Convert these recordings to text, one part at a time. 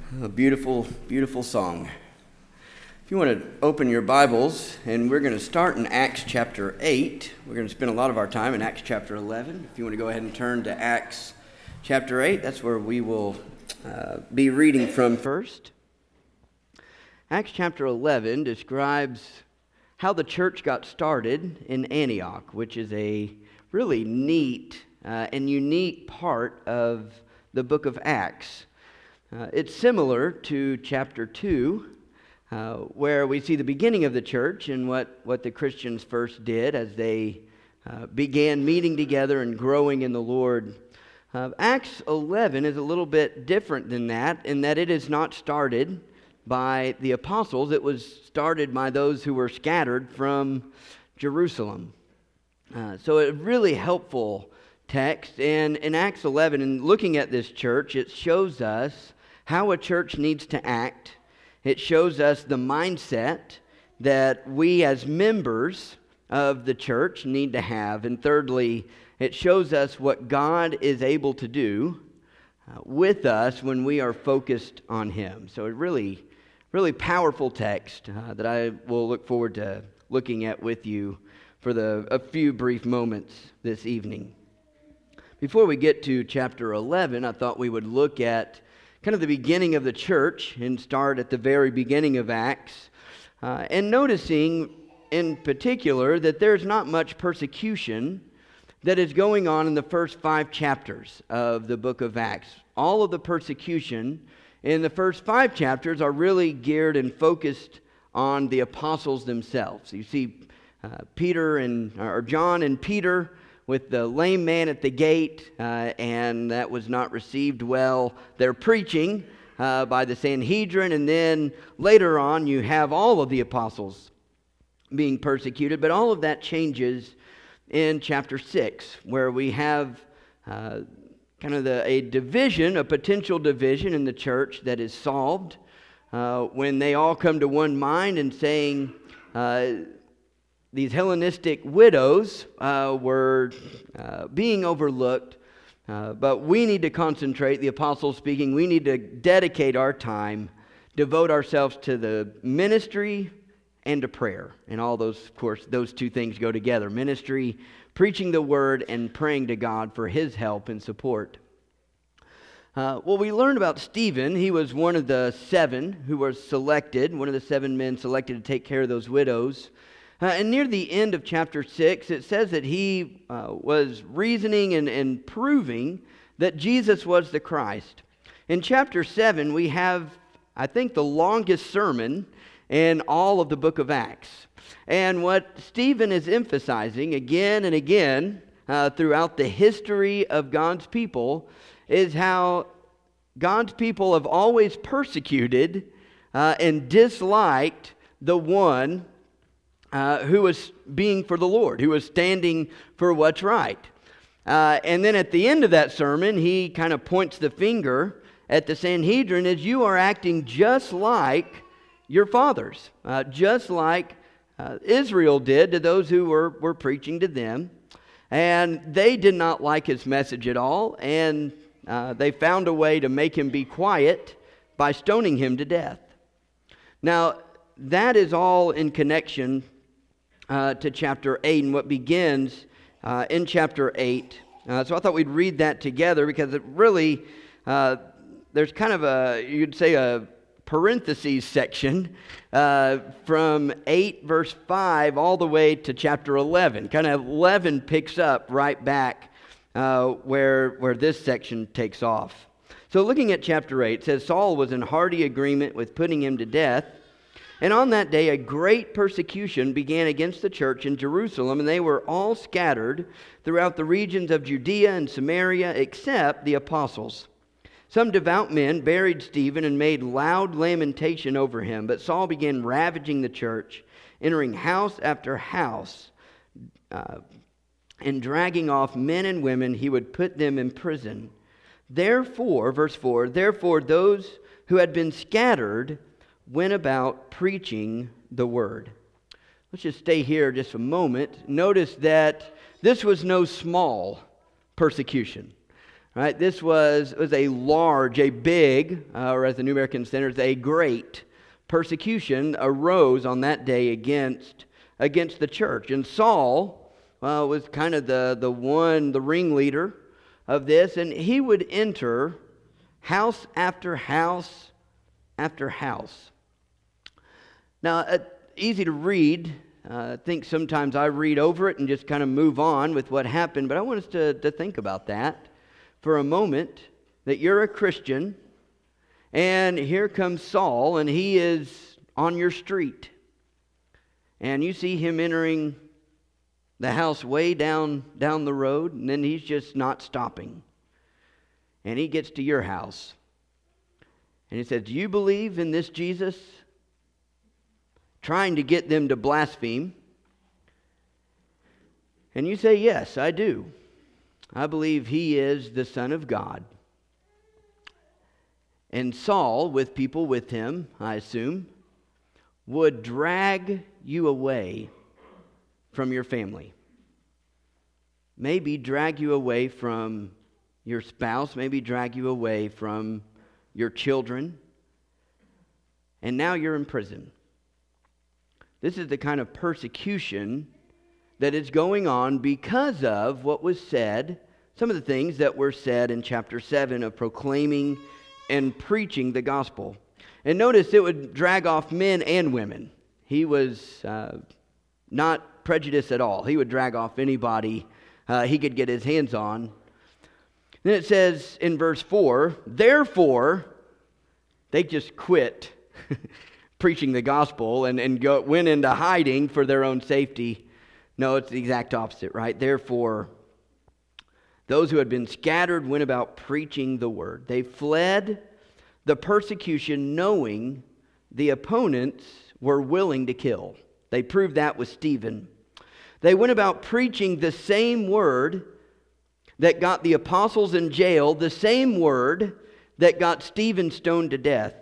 A beautiful, beautiful song. If you want to open your Bibles, and we're going to start in Acts chapter 8. We're going to spend a lot of our time in Acts chapter 11. If you want to go ahead and turn to Acts chapter 8, that's where we will be reading from first. Acts chapter 11 describes how the church got started in Antioch, which is a really neat and unique part of the book of Acts. It's similar to chapter 2, where we see the beginning of the church and what the Christians first did as they began meeting together and growing in the Lord. Acts 11 is a little bit different than that, in that it is not started by the apostles. It was started by those who were scattered from Jerusalem. So a really helpful text. And in Acts 11, and looking at this church, it shows us how a church needs to act. It shows us the mindset that we as members of the church need to have. And thirdly, it shows us what God is able to do with us when we are focused on Him. So a really, really powerful text that I will look forward to looking at with you for a few brief moments this evening. Before we get to chapter 11, I thought we would look at kind of the beginning of the church and start at the very beginning of Acts, and noticing in particular that there's not much persecution that is going on in the first 5 chapters of the book of Acts. All of the persecution in the first 5 chapters are really geared and focused on the apostles themselves. You see John and Peter with the lame man at the gate, and that was not received well. They're preaching by the Sanhedrin, and then later on you have all of the apostles being persecuted, but all of that changes in chapter 6, where we have kind of a potential division in the church that is solved when they all come to one mind and saying, these Hellenistic widows were being overlooked, but we need to concentrate, the apostles speaking, we need to dedicate our time, devote ourselves to the ministry and to prayer. And all those, of course, those two things go together. Ministry, preaching the word, and praying to God for His help and support. We learned about Stephen. He was one of the 7 who were selected, one of the 7 men selected to take care of those widows. And near the end of chapter 6, it says that he was reasoning and proving that Jesus was the Christ. In chapter 7, we have, I think, the longest sermon in all of the book of Acts. And what Stephen is emphasizing again and again throughout the history of God's people is how God's people have always persecuted and disliked the one who was being for the Lord, who was standing for what's right. And then at the end of that sermon, he kind of points the finger at the Sanhedrin as you are acting just like your fathers, just like Israel did to those who were preaching to them. And they did not like his message at all, and they found a way to make him be quiet by stoning him to death. Now, that is all in connection to chapter 8 and what begins in chapter 8. So I thought we'd read that together because it really, there's kind of you'd say a parentheses section from 8 verse 5 all the way to chapter 11. Kind of 11 picks up right back where this section takes off. So looking at chapter 8, it says, Saul was in hearty agreement with putting him to death. And on that day, a great persecution began against the church in Jerusalem, and they were all scattered throughout the regions of Judea and Samaria, except the apostles. Some devout men buried Stephen and made loud lamentation over him, but Saul began ravaging the church, entering house after house, and dragging off men and women. He would put them in prison. Therefore, verse 4, therefore those who had been scattered went about preaching the word. Let's just stay here just a moment. Notice that this was no small persecution. Right? This was a large, a big, or as the New American Standard, a great persecution arose on that day against the church. And Saul was kind of the ringleader of this, and he would enter house after house after house. Now, easy to read. I think sometimes I read over it and just kind of move on with what happened, but I want us to think about that for a moment, that you're a Christian, and here comes Saul, and he is on your street. And you see him entering the house way down the road, and then he's just not stopping. And he gets to your house. And he says, "Do you believe in this Jesus?" Trying to get them to blaspheme. And you say, "Yes, I do. I believe he is the Son of God." And Saul, with people with him, I assume, would drag you away from your family. Maybe drag you away from your spouse, maybe drag you away from your children. And now you're in prison. This is the kind of persecution that is going on because of what was said, some of the things that were said in chapter 7 of proclaiming and preaching the gospel. And notice it would drag off men and women. He was not prejudiced at all. He would drag off anybody he could get his hands on. Then it says in verse 4, therefore, they just quit preaching the gospel and went into hiding for their own safety. No, it's the exact opposite, right? Therefore, those who had been scattered went about preaching the word. They fled the persecution knowing the opponents were willing to kill. They proved that with Stephen. They went about preaching the same word that got the apostles in jail, the same word that got Stephen stoned to death.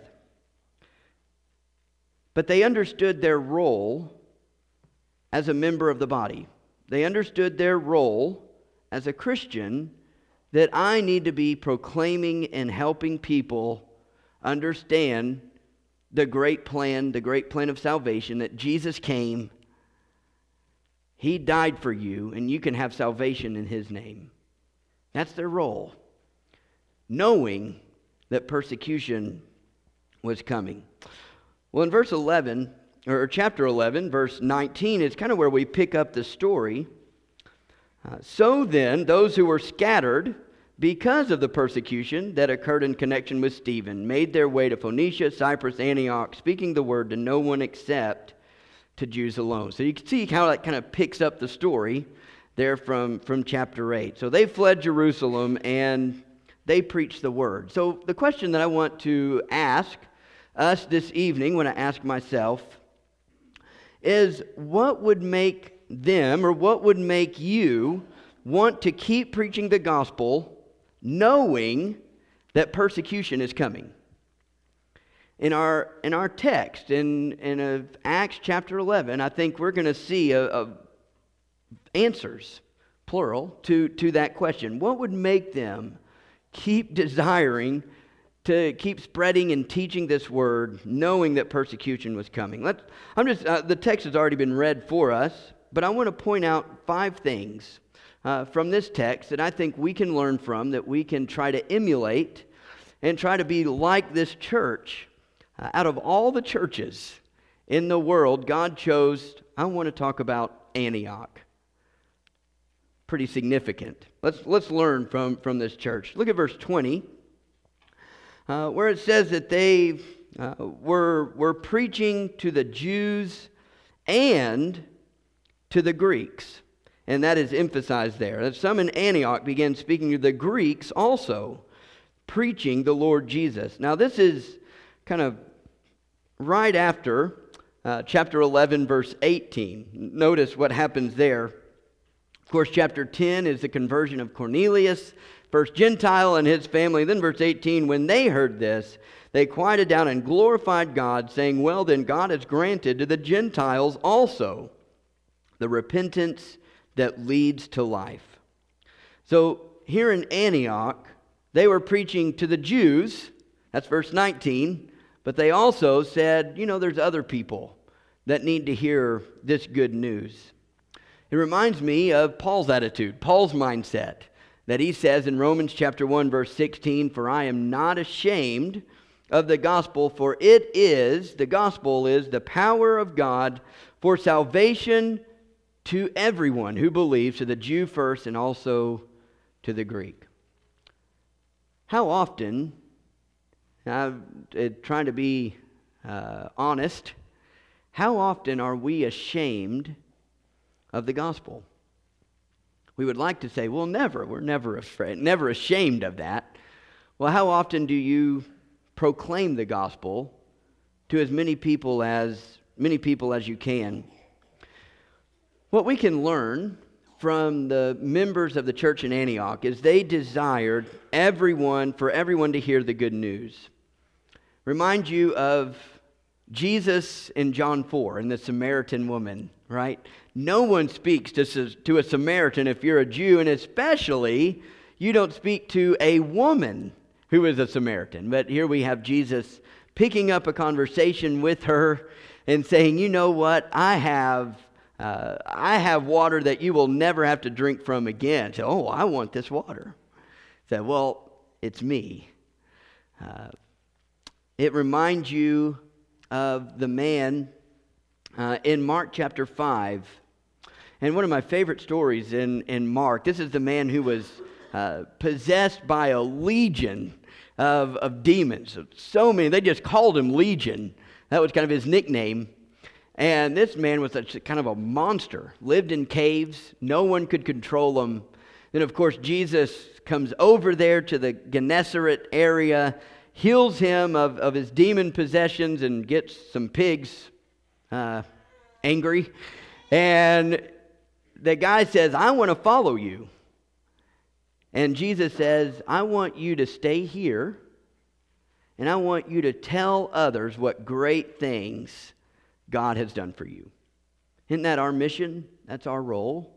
But they understood their role as a member of the body. They understood their role as a Christian, that I need to be proclaiming and helping people understand the great plan of salvation, that Jesus came, He died for you, and you can have salvation in His name. That's their role, knowing that persecution was coming. Well, in verse 11, or chapter 11, verse 19, is kind of where we pick up the story. So then, those who were scattered because of the persecution that occurred in connection with Stephen made their way to Phoenicia, Cyprus, Antioch, speaking the word to no one except to Jews alone. So you can see how that kind of picks up the story there from chapter 8. So they fled Jerusalem and they preached the word. So the question that I want to ask us this evening, when I ask myself, is what would make them, or what would make you want to keep preaching the gospel knowing that persecution is coming? In our text, in Acts chapter 11, I think we're going to see answers, plural, to that question. What would make them keep desiring to keep spreading and teaching this word, knowing that persecution was coming? The text has already been read for us, but I want to point out 5 things from this text that I think we can learn from, that we can try to emulate and try to be like this church. Out of all the churches in the world, God chose, I want to talk about Antioch. Pretty significant. Let's learn from this church. Look at verse 20, where it says that they were preaching to the Jews and to the Greeks. And that is emphasized there. That some in Antioch began speaking to the Greeks also, preaching the Lord Jesus. Now this is kind of right after chapter 11, verse 18. Notice what happens there. Of course, chapter 10 is the conversion of Cornelius, first Gentile and his family. Then verse 18, when they heard this, they quieted down and glorified God, saying, well, then God has granted to the Gentiles also the repentance that leads to life. So here in Antioch, They were preaching to the Jews, that's verse 19, but they also said, there's other people that need to hear this good news. It reminds me of Paul's attitude, Paul's mindset, that he says in Romans chapter 1, verse 16, "For I am not ashamed of the gospel, for the gospel is the power of God for salvation to everyone who believes, to the Jew first and also to the Greek." How often, I'm trying to be honest, how often are we ashamed of the gospel? We would like to say, well, never. We're never afraid, never ashamed of that. Well, how often do you proclaim the gospel to as many people as you can? What we can learn from the members of the church in Antioch is they desired for everyone to hear the good news. Remind you of Jesus in John 4 and the Samaritan woman, right? No one speaks to a Samaritan if you're a Jew, and especially you don't speak to a woman who is a Samaritan. But here we have Jesus picking up a conversation with her and saying, "You know what? I have water that you will never have to drink from again." So, "Oh, I want this water." Said, "Well, it's me." It reminds you of the man in Mark chapter 5. And one of my favorite stories in Mark, this is the man who was possessed by a legion of demons. So many, they just called him Legion. That was kind of his nickname. And this man was kind of a monster, lived in caves. No one could control him. Then, of course, Jesus comes over there to the Gennesaret area, heals him of his demon possessions, and gets some pigs angry. And the guy says, "I want to follow you." And Jesus says, "I want you to stay here, and I want you to tell others what great things God has done for you." Isn't that our mission? That's our role.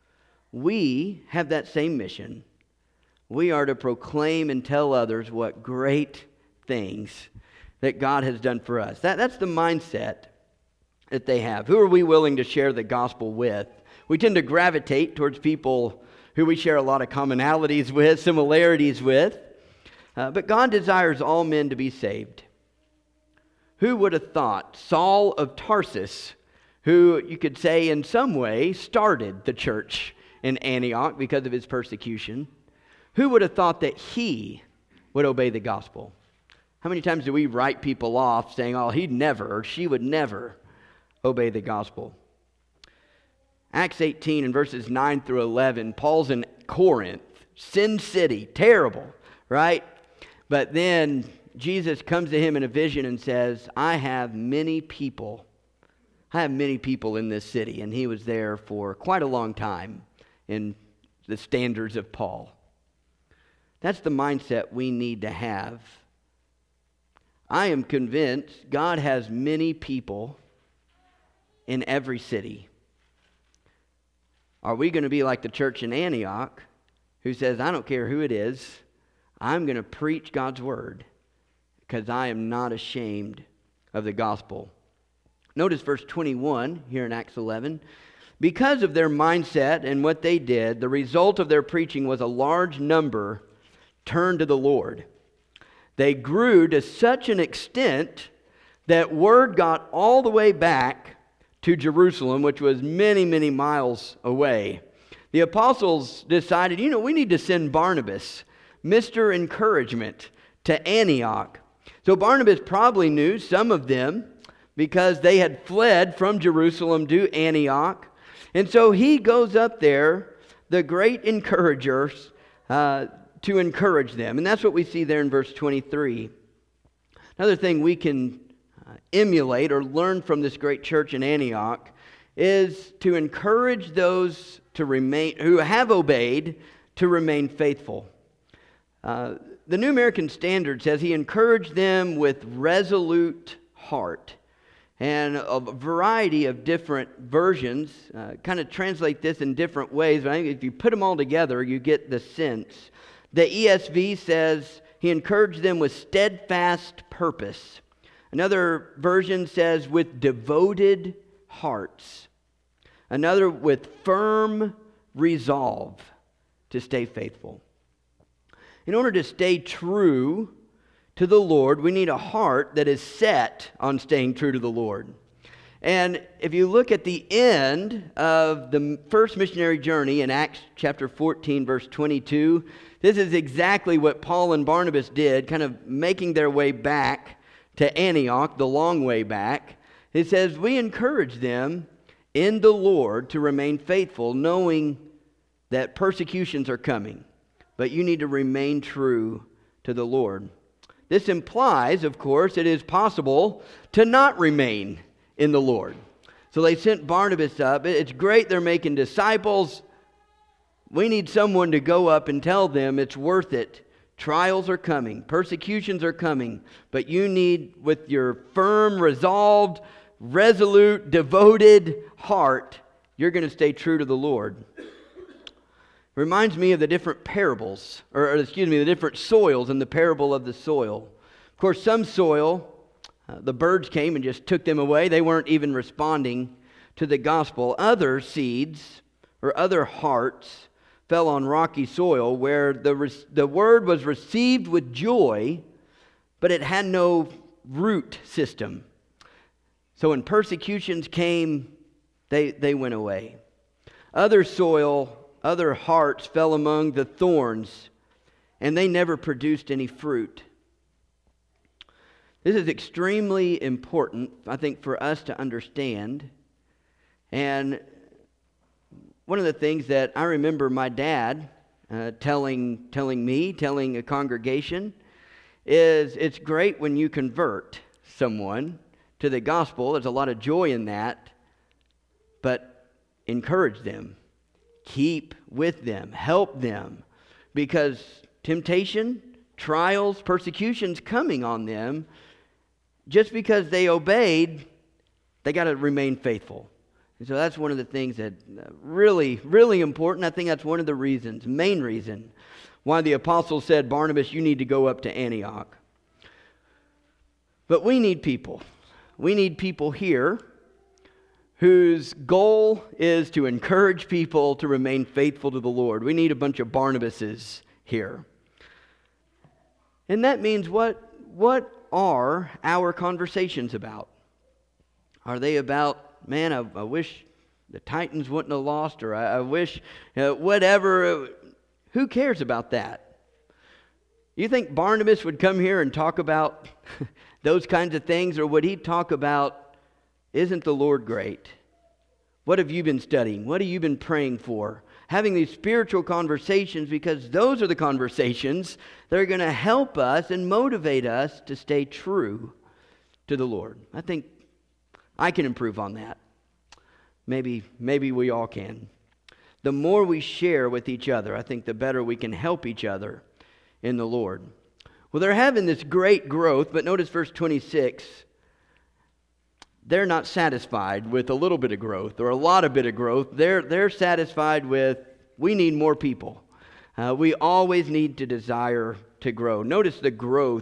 We have that same mission. We are to proclaim and tell others what great things that God has done for us. That's the mindset that they have. Who are we willing to share the gospel with? We tend to gravitate towards people who we share a lot of commonalities with, similarities with. But God desires all men to be saved. Who would have thought Saul of Tarsus, who you could say in some way started the church in Antioch because of his persecution, who would have thought that he would obey the gospel? How many times do we write people off saying, "Oh, he'd never," or "she would never obey the gospel"? Acts 18 and verses 9 through 11, Paul's in Corinth, Sin City, terrible, right? But then Jesus comes to him in a vision and says, I have many people in this city. And he was there for quite a long time in the standards of Paul. That's the mindset we need to have. I am convinced God has many people in every city. Are we going to be like the church in Antioch who says, I don't care who it is, I'm going to preach God's word because I am not ashamed of the gospel? Notice verse 21 here in Acts 11. Because of their mindset and what they did, the result of their preaching was a large number turned to the Lord. They grew to such an extent that word got all the way back to Jerusalem, which was many, many miles away. The apostles decided, we need to send Barnabas, Mr. Encouragement, to Antioch. So Barnabas probably knew some of them because they had fled from Jerusalem to Antioch. And so he goes up there, the great encourager, to encourage them. And that's what we see there in verse 23. Another thing we can emulate or learn from this great church in Antioch is to encourage those to remain, who have obeyed, to remain faithful. The New American Standard says he encouraged them with resolute heart. And a variety of different versions kind of translate this in different ways. But I think if you put them all together, you get the sense The ESV says he encouraged them with steadfast purpose. Another version says with devoted hearts. Another with firm resolve to stay faithful. In order to stay true to the Lord, we need a heart that is set on staying true to the Lord. And if you look at the end of the first missionary journey in Acts chapter 14, verse 22, this is exactly what Paul and Barnabas did, kind of making their way back to Antioch, the long way back. It says, we encourage them in the Lord to remain faithful, knowing that persecutions are coming. But you need to remain true to the Lord. This implies, of course, it is possible to not remain in the Lord. So they sent Barnabas up. It's great they're making disciples. We need someone to go up and tell them it's worth it. Trials are coming. Persecutions are coming. But you need, with your firm, resolved, resolute, devoted heart, you're going to stay true to the Lord. Reminds me of the different parables, the different soils in the parable of the soil. Of course, some soil, the birds came and just took them away. They weren't even responding to the gospel. Other seeds or other hearts fell on rocky soil where the word was received with joy, but it had no root system. So when persecutions came, they went away. Other soil, other hearts fell among the thorns, and they never produced any fruit. This is extremely important, I think, for us to understand. And one of the things that I remember my dad telling a congregation, is it's great when you convert someone to the gospel. There's a lot of joy in that. But encourage them. Keep with them. Help them. Because temptation, trials, persecutions coming on them, just because they obeyed, they got to remain faithful. And so that's one of the things that really, really important. I think that's one of the reasons, main reason, why the apostle said, Barnabas, you need to go up to Antioch. But we need people. We need people here whose goal is to encourage people to remain faithful to the Lord. We need a bunch of Barnabases here. And that means what are our conversations about? Are they about, man, I wish the Titans wouldn't have lost, or I wish whatever? Who cares about that? You think Barnabas would come here and talk about those kinds of things, or would he talk about, isn't the Lord great? What have you been studying? What have you been praying for? Having these spiritual conversations, because those are the conversations that are going to help us and motivate us to stay true to the Lord. I think I can improve on that. Maybe we all can. The more we share with each other, I think the better we can help each other in the Lord. Well, they're having this great growth, but notice verse 26. They're not satisfied with a little bit of growth or a lot of bit of growth. They're satisfied with, we need more people. We always need to desire to grow. Notice the growth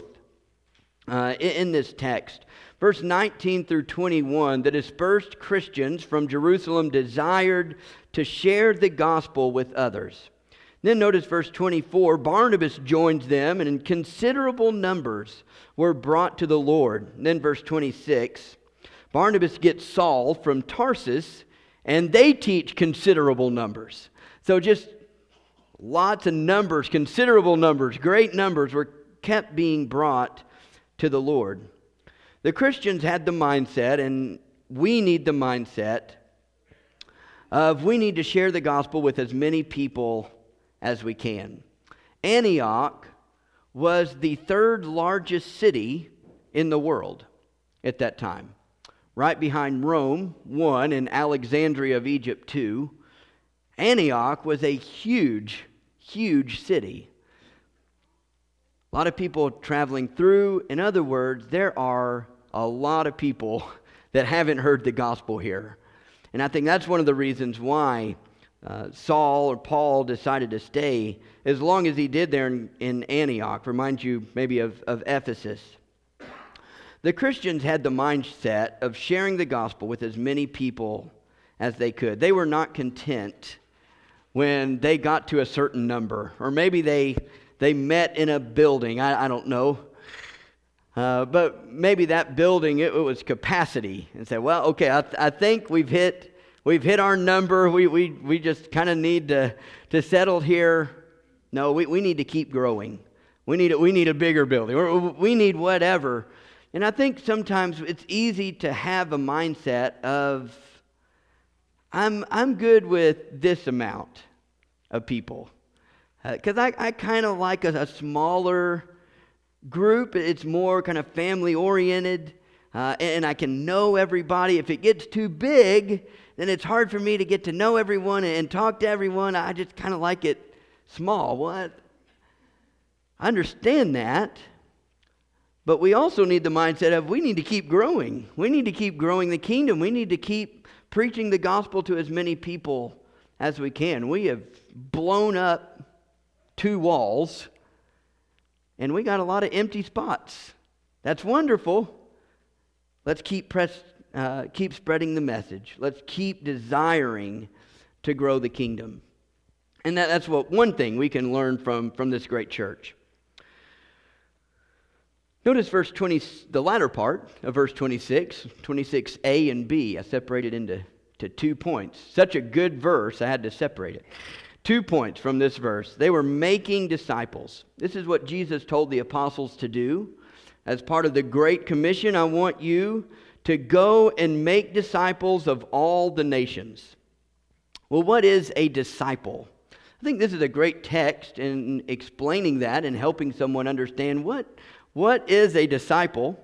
in this text. Verse 19 through 21, the dispersed Christians from Jerusalem desired to share the gospel with others. Then notice verse 24, Barnabas joins them, and in considerable numbers were brought to the Lord. And then verse 26, Barnabas gets Saul from Tarsus, and they teach considerable numbers. So just lots of numbers, considerable numbers, great numbers were kept being brought to the Lord. The Christians had the mindset, and we need the mindset of we need to share the gospel with as many people as we can. Antioch was the third largest city in the world at that time. Right behind Rome, 1, and Alexandria of Egypt, 2. Antioch was a huge, huge city. A lot of people traveling through. In other words, there are a lot of people that haven't heard the gospel here. And I think that's one of the reasons why Saul or Paul decided to stay as long as he did there in Antioch. Reminds you maybe of Ephesus. The Christians had the mindset of sharing the gospel with as many people as they could. They were not content when they got to a certain number, or maybe they met in a building. I don't know. But maybe that building, it was capacity, and said, well, okay, I think we've hit our number. We just kind of need to settle here. No, we need to keep growing. We need a bigger building, or we need whatever. And I think sometimes it's easy to have a mindset of I'm good with this amount of people, because I kind of like a smaller group. It's more kind of family oriented, and I can know everybody. If it gets too big, then it's hard for me to get to know everyone and talk to everyone. I just kind of like it small. Well, I understand that, but we also need the mindset of we need to keep growing. We need to keep growing the kingdom. We need to keep preaching the gospel to as many people as we can. We have blown up 2 walls, and we got a lot of empty spots. That's wonderful. Let's keep spreading the message. Let's keep desiring to grow the kingdom. And that's one thing we can learn from this great church. Notice verse 20, the latter part of verse 26a and b. I separated into 2 points. Such a good verse, I had to separate it. 2 points from this verse. They were making disciples. This is what Jesus told the apostles to do. As part of the Great Commission, I want you to go and make disciples of all the nations. Well, what is a disciple? I think this is a great text in explaining that and helping someone understand what is a disciple.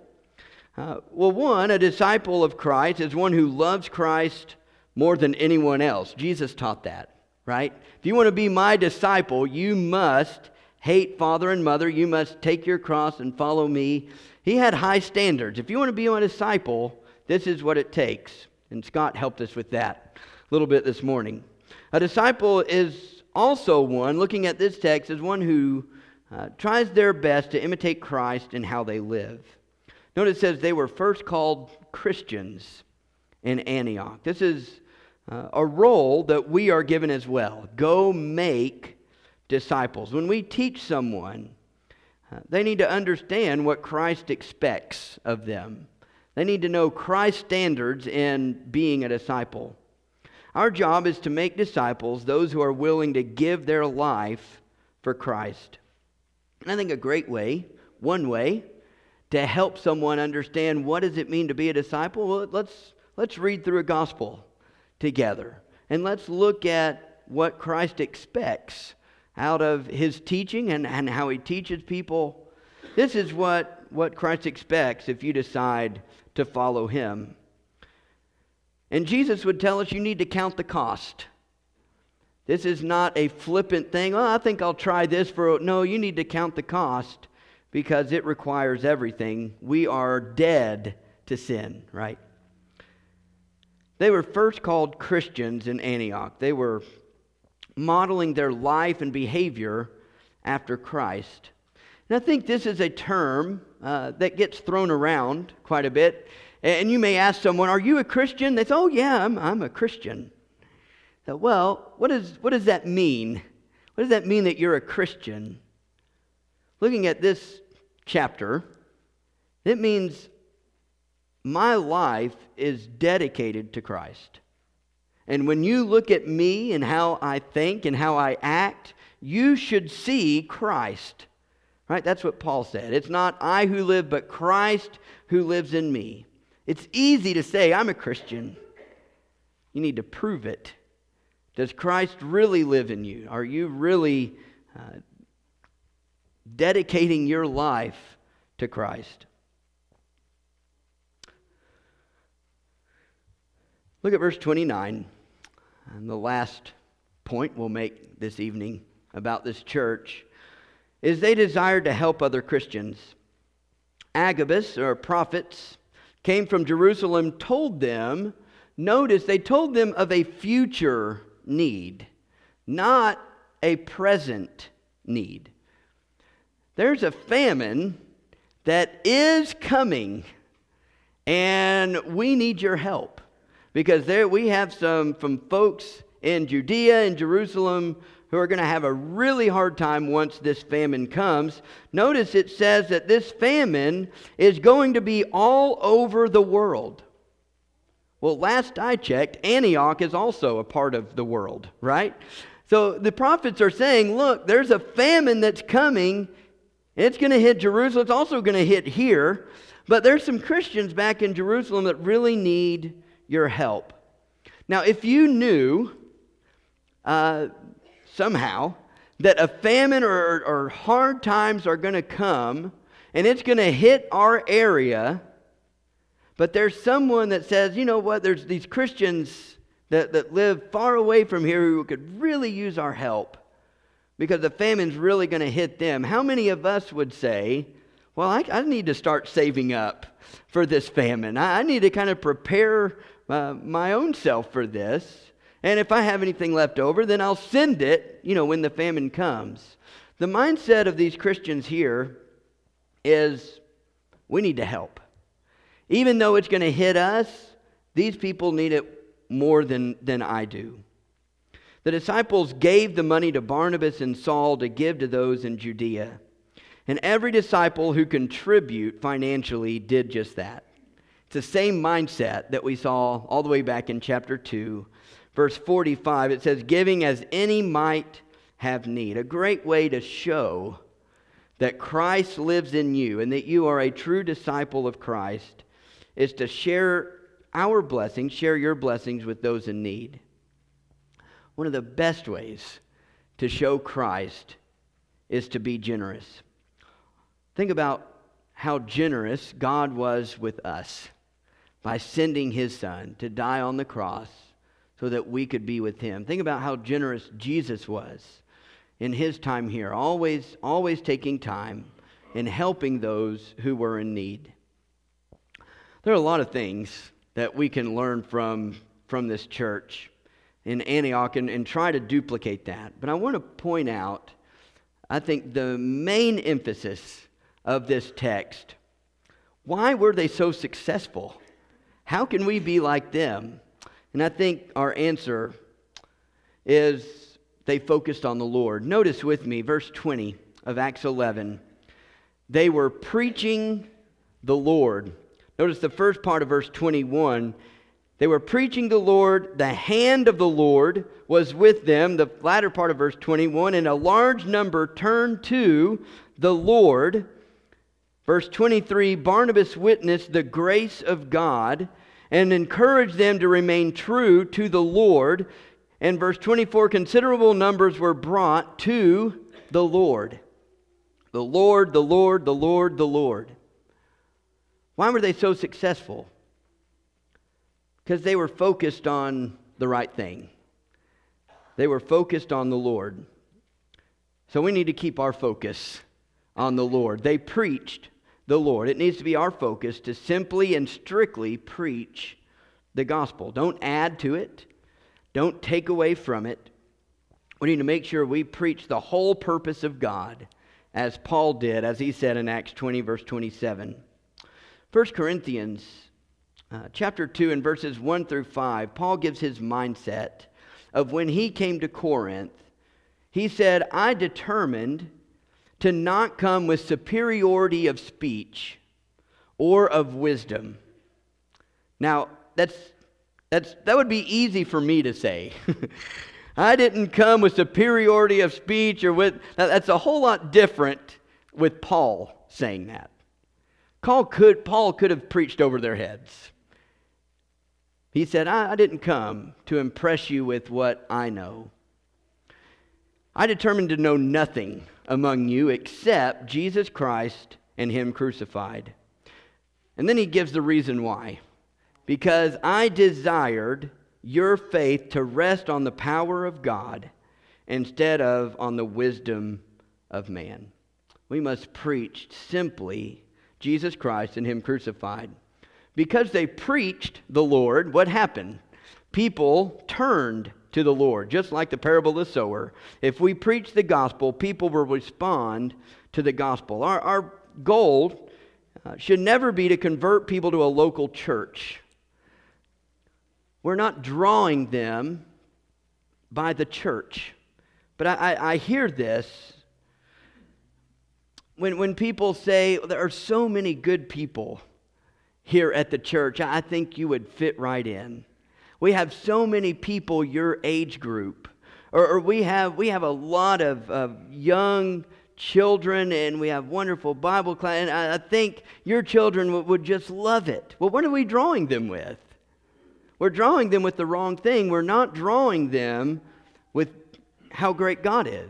A disciple of Christ is one who loves Christ more than anyone else. Jesus taught that, right? If you want to be my disciple, you must hate father and mother. You must take your cross and follow me. He had high standards. If you want to be my disciple, this is what it takes. And Scott helped us with that a little bit this morning. A disciple is also one, looking at this text, is one who tries their best to imitate Christ in how they live. Notice it says they were first called Christians in Antioch. This is a role that we are given as well. Go make disciples. When we teach someone, they need to understand what Christ expects of them. They need to know Christ's standards in being a disciple. Our job is to make disciples, those who are willing to give their life for Christ. And I think one way to help someone understand what does it mean to be a disciple, well, let's read through a gospel together. And let's look at what Christ expects out of his teaching and how he teaches people. This is what Christ expects if you decide to follow him. And Jesus would tell us you need to count the cost. This is not a flippant thing. Oh, I think I'll try this No, you need to count the cost because it requires everything. We are dead to sin, right? They were first called Christians in Antioch. They were modeling their life and behavior after Christ. And I think this is a term that gets thrown around quite a bit. And you may ask someone, are you a Christian? They say, oh yeah, I'm a Christian. So, well, what does that mean? What does that mean that you're a Christian? Looking at this chapter, it means my life is dedicated to Christ. And when you look at me and how I think and how I act, you should see Christ. Right? That's what Paul said. It's not I who live, but Christ who lives in me. It's easy to say, I'm a Christian. You need to prove it. Does Christ really live in you? Are you really dedicating your life to Christ? Look at verse 29. And the last point we'll make this evening about this church is they desired to help other Christians. Agabus, or prophets, came from Jerusalem, told them, notice, they told them of a future need, not a present need. There's a famine that is coming, and we need your help. Because there we have some from folks in Judea and Jerusalem who are going to have a really hard time once this famine comes. Notice it says that this famine is going to be all over the world. Well, last I checked, Antioch is also a part of the world, right? So the prophets are saying, look, there's a famine that's coming. It's going to hit Jerusalem. It's also going to hit here. But there's some Christians back in Jerusalem that really need your help. Now, if you knew somehow that a famine or hard times are going to come and it's going to hit our area, but there's someone that says, you know what, there's these Christians that live far away from here who could really use our help because the famine's really going to hit them. How many of us would say, well, I need to start saving up for this famine. I need to kind of prepare my own self for this. And if I have anything left over, then I'll send it, when the famine comes. The mindset of these Christians here is we need to help. Even though it's going to hit us, these people need it more than I do. The disciples gave the money to Barnabas and Saul to give to those in Judea. And every disciple who contribute financially did just that. It's the same mindset that we saw all the way back in chapter 2. Verse 45, it says, giving as any might have need. A great way to show that Christ lives in you and that you are a true disciple of Christ is to share our blessings, share your blessings with those in need. One of the best ways to show Christ is to be generous. Think about how generous God was with us by sending His Son to die on the cross so that we could be with Him. Think about how generous Jesus was in His time here, always taking time and helping those who were in need. There are a lot of things that we can learn from this church in Antioch and try to duplicate that. But I want to point out, I think, the main emphasis of this text. Why were they so successful? How can we be like them? And I think our answer is they focused on the Lord. Notice with me, verse 20 of Acts 11. They were preaching the Lord. Notice the first part of verse 21. They were preaching the Lord. The hand of the Lord was with them. The latter part of verse 21. And a large number turned to the Lord. Verse 23, Barnabas witnessed the grace of God and encouraged them to remain true to the Lord. And verse 24, considerable numbers were brought to the Lord. The Lord, the Lord, the Lord, the Lord. Why were they so successful? Because they were focused on the right thing. They were focused on the Lord. So we need to keep our focus on the Lord. They preached the Lord. It needs to be our focus to simply and strictly preach the gospel. Don't add to it. Don't take away from it. We need to make sure we preach the whole purpose of God, as Paul did, as he said in Acts 20, verse 27. 1 Corinthians chapter 2 and verses 1 through 5, Paul gives his mindset of when he came to Corinth. He said, I determined to not come with superiority of speech or of wisdom. Now, that would be easy for me to say. I didn't come with superiority of speech or with... That's a whole lot different with Paul saying that. Paul could have preached over their heads. He said, I didn't come to impress you with what I know. I determined to know nothing among you except Jesus Christ and Him crucified. And then he gives the reason why. Because I desired your faith to rest on the power of God instead of on the wisdom of man. We must preach simply Jesus Christ and Him crucified. Because they preached the Lord, what happened? People turned to the Lord, just like the parable of the sower. If we preach the gospel, people will respond to the gospel. Our goal should never be to convert people to a local church. We're not drawing them by the church. But I hear this when people say, there are so many good people here at the church, I think you would fit right in. We have so many people your age group. Or we have a lot of young children, and we have wonderful Bible class, and I think your children would just love it. Well, what are we drawing them with? We're drawing them with the wrong thing. We're not drawing them with how great God is.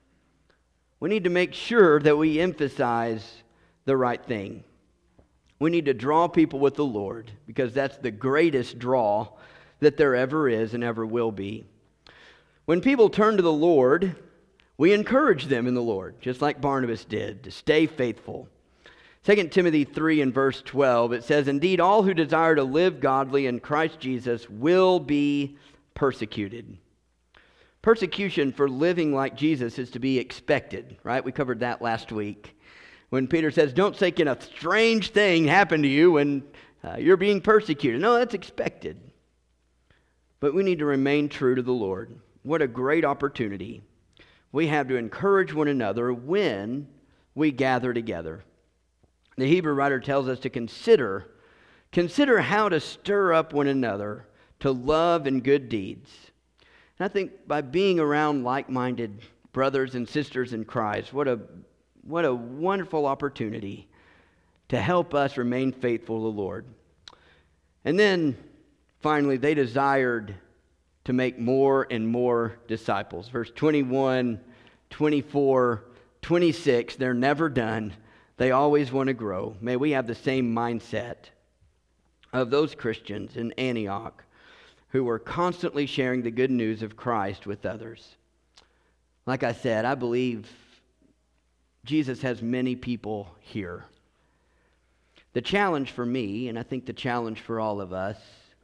We need to make sure that we emphasize the right thing. We need to draw people with the Lord, because that's the greatest draw that there ever is and ever will be. When people turn to the Lord, we encourage them in the Lord, just like Barnabas did, to stay faithful. 2 Timothy 3 and verse 12, it says, "Indeed, all who desire to live godly in Christ Jesus will be persecuted." Persecution for living like Jesus is to be expected, right? We covered that last week. When Peter says, don't say can a strange thing happen to you when you're being persecuted. No, that's expected. But we need to remain true to the Lord. What a great opportunity we have to encourage one another when we gather together. The Hebrew writer tells us to consider how to stir up one another to love and good deeds. And I think by being around like-minded brothers and sisters in Christ, what a wonderful opportunity to help us remain faithful to the Lord. And then, finally, they desired to make more and more disciples. Verse 21, 24, 26, they're never done. They always want to grow. May we have the same mindset of those Christians in Antioch who were constantly sharing the good news of Christ with others. Like I said, I believe Jesus has many people here. The challenge for me, and I think the challenge for all of us,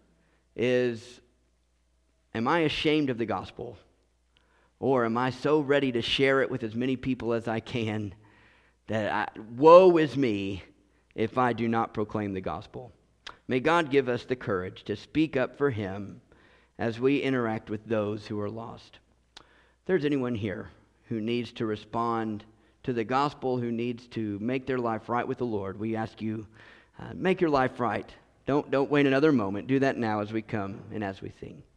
is, am I ashamed of the gospel? Or am I so ready to share it with as many people as I can that woe is me if I do not proclaim the gospel? May God give us the courage to speak up for Him as we interact with those who are lost. If there's anyone here who needs to respond to the gospel, who needs to make their life right with the Lord, we ask you, make your life right. Don't wait another moment. Do that now as we come and as we sing.